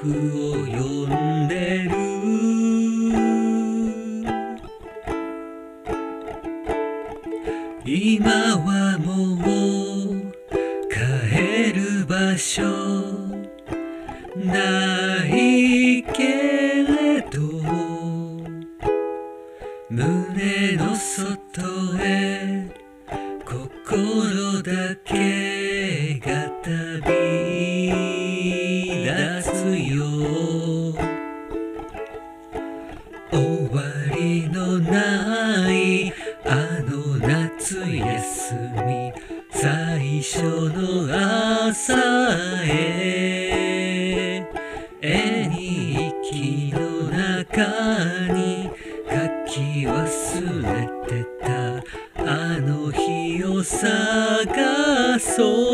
を呼んでる。今はもう帰る場所ないけれど、胸の外へ心だけが旅立つよ。終わりのないあの夏休み、最初の朝へ絵日記の中に書き忘れてたあの日を探そう。